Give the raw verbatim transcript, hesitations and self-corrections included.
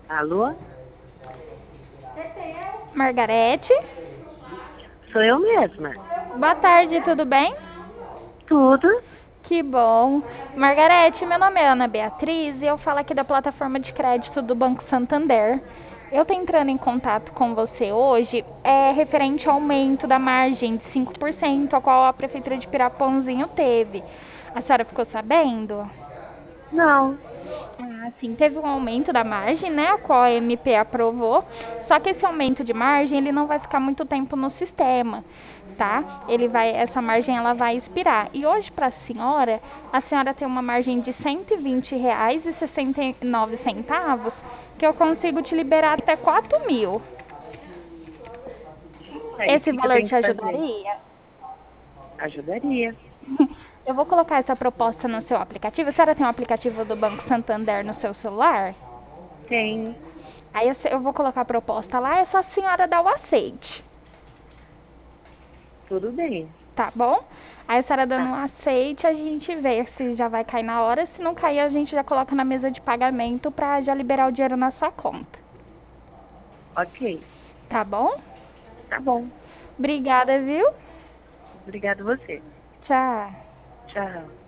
Alô? Margarete? Sou eu mesma. Boa tarde, tudo bem? Tudo? Que bom. Margarete, meu nome é Ana Beatriz e eu falo aqui da plataforma de crédito do Banco Santander. Eu estou entrando em contato com você hoje, é referente ao aumento da margem de cinco por cento, a qual a Prefeitura de Pirapãozinho teve. A senhora ficou sabendo? Não. Ah, sim, teve um aumento da margem, né, a qual a M P aprovou, só que esse aumento de margem, ele não vai ficar muito tempo no sistema, tá? Ele vai, essa margem, ela vai expirar. E hoje, para a senhora, a senhora tem uma margem de cento e vinte reais e sessenta e nove centavos, que eu consigo te liberar até quatro mil. Aí, o Esse que que eu valor tenho te que fazer? ajudaria? Ajudaria. Eu vou colocar essa proposta no seu aplicativo. A senhora tem um aplicativo do Banco Santander no seu celular? Tenho. Aí eu, eu vou colocar a proposta lá, é só a senhora dar o aceite, Tudo bem. tá bom? Aí a senhora dando Tá. um aceite, a gente vê se já vai cair na hora. Se não cair, a gente já coloca na mesa de pagamento pra já liberar o dinheiro na sua conta. Ok. Tá bom? Tá bom. Obrigada, viu? Obrigada a você. Tchau. Tchau.